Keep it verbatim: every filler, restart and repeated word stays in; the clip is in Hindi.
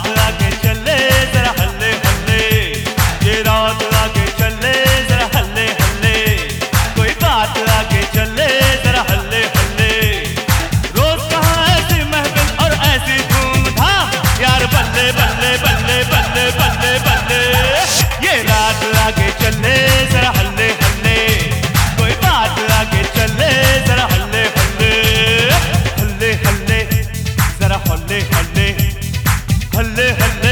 रात आगे चले जरा हल्ले हल्ले, ये रात आगे चले जरा हल्ले हल्ले, कोई बात आगे चले जरा हल्ले हल्ले। रोज कहाँ ऐसी महफिल और ऐसी धूम धाम, यार बल्ले बल्ले बल्ले बल्ले बल्ले बल्ले, ये रात आगे चले जरा हल्ले हल्ले, कोई बात आगे चले जरा हल्ले हल्ले, हल्ले हल्ले जरा हल्ले हल्ले, हल्ले हल्ले।